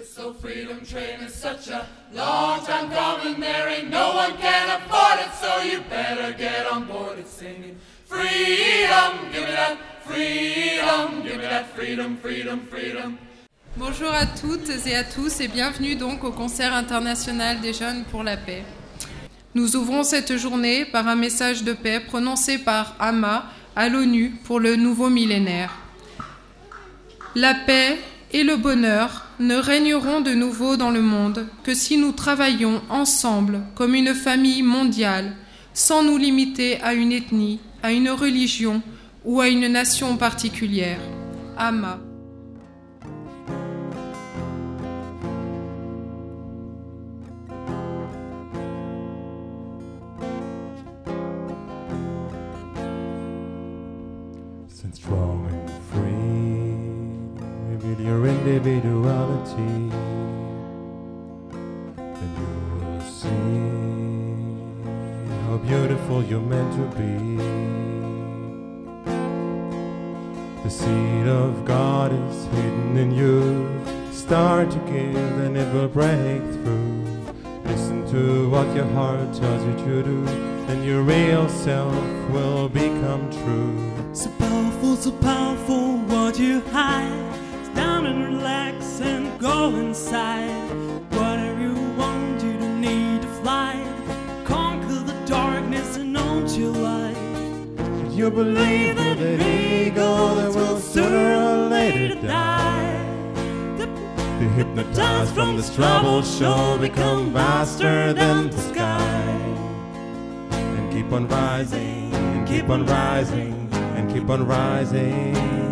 This old freedom train is such a long time coming. There ain't no one can afford it, so you better get on board it singing freedom, give me that freedom, give me that freedom, freedom, freedom. Bonjour à toutes et à tous et bienvenue donc au Concert international des jeunes pour la paix. Nous ouvrons cette journée par un message de paix prononcé par Amma à l'ONU pour le nouveau millénaire. La paix et le bonheur ne régneront de nouveau dans le monde que si nous travaillons ensemble comme une famille mondiale, sans nous limiter à une ethnie, à une religion ou à une nation particulière. Amma. Stand strong and free, reveal your individuality, then you will see how beautiful you're meant to be. The seed of God is hidden in you. Start to give and it will break through. Listen to what your heart tells you to do, then your real self will become true. So powerful, what you hide. Sit down and relax and go inside. Whatever you want, you don't need to fly. Conquer the darkness and own your life. You believe that ego that will sooner or later die. The hypnotized from this troubled show become vaster than the sky. And keep on rising, and keep on rising, and keep on rising.